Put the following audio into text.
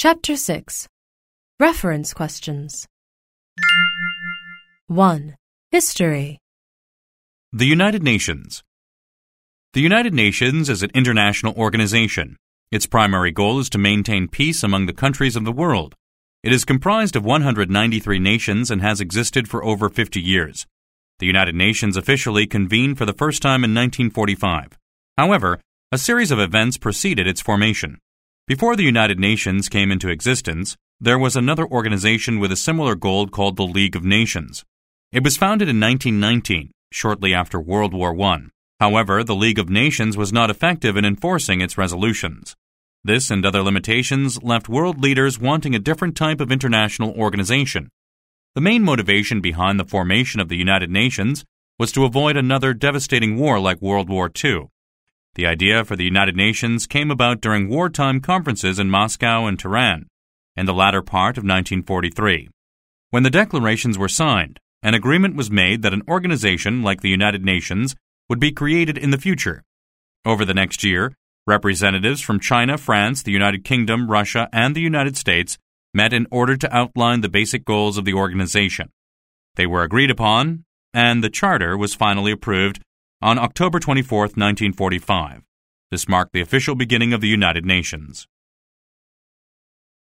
Chapter 6. Reference Questions. 1. History. The United Nations. The United Nations is an international organization. Its primary goal is to maintain peace among the countries of the world. It is comprised of 193 nations and has existed for over 50 years. The United Nations officially convened for the first time in 1945. However, a series of events preceded its formation. Before the United Nations came into existence, there was another organization with a similar goal called the League of Nations. It was founded in 1919, shortly after World War I. However, the League of Nations was not effective in enforcing its resolutions. This and other limitations left world leaders wanting a different type of international organization. The main motivation behind the formation of the United Nations was to avoid another devastating war like World War II. The idea for the United Nations came about during wartime conferences in Moscow and Tehran in the latter part of 1943. When the declarations were signed, an agreement was made that an organization like the United Nations would be created in the future. Over the next year, representatives from China, France, the United Kingdom, Russia, and the United States met in order to outline the basic goals of the organization. They were agreed upon, and the charter was finally approved on October 24, 1945. This marked the official beginning of the United Nations.